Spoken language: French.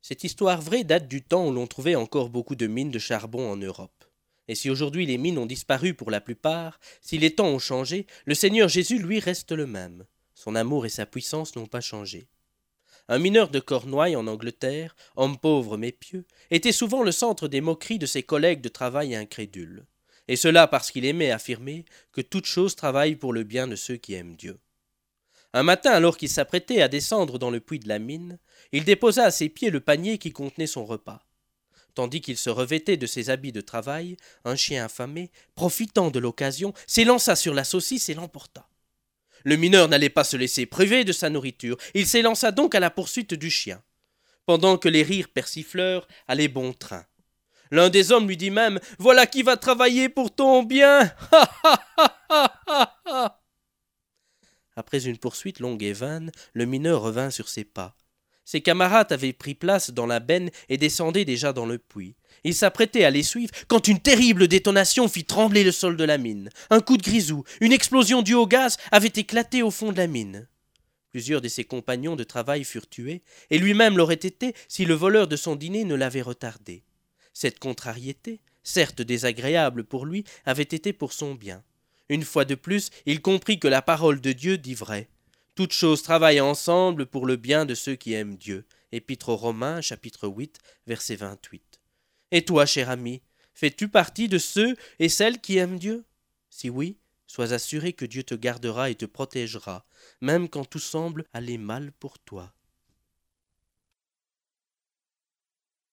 Cette histoire vraie date du temps où l'on trouvait encore beaucoup de mines de charbon en Europe. Et si aujourd'hui les mines ont disparu pour la plupart, si les temps ont changé, le Seigneur Jésus, lui, reste le même. Son amour et sa puissance n'ont pas changé. Un mineur de Cornouailles en Angleterre, homme pauvre mais pieux, était souvent le centre des moqueries de ses collègues de travail incrédules. Et cela parce qu'il aimait affirmer que toute chose travaille pour le bien de ceux qui aiment Dieu. Un matin, alors qu'il s'apprêtait à descendre dans le puits de la mine, il déposa à ses pieds le panier qui contenait son repas. Tandis qu'il se revêtait de ses habits de travail, un chien affamé, profitant de l'occasion, s'élança sur la saucisse et l'emporta. Le mineur n'allait pas se laisser priver de sa nourriture, il s'élança donc à la poursuite du chien, pendant que les rires persifleurs allaient bon train. L'un des hommes lui dit même « Voilà qui va travailler pour ton bien !» Après une poursuite longue et vaine, le mineur revint sur ses pas. Ses camarades avaient pris place dans la benne et descendaient déjà dans le puits. Il s'apprêtait à les suivre quand une terrible détonation fit trembler le sol de la mine. Un coup de grisou, une explosion due au gaz avait éclaté au fond de la mine. Plusieurs de ses compagnons de travail furent tués, et lui-même l'aurait été si le voleur de son dîner ne l'avait retardé. Cette contrariété, certes désagréable pour lui, avait été pour son bien. Une fois de plus, il comprit que la parole de Dieu dit vrai. Toutes choses travaillent ensemble pour le bien de ceux qui aiment Dieu. Épître aux Romains, chapitre 8, verset 28. Et toi, cher ami, fais-tu partie de ceux et celles qui aiment Dieu? Si oui, sois assuré que Dieu te gardera et te protégera, même quand tout semble aller mal pour toi.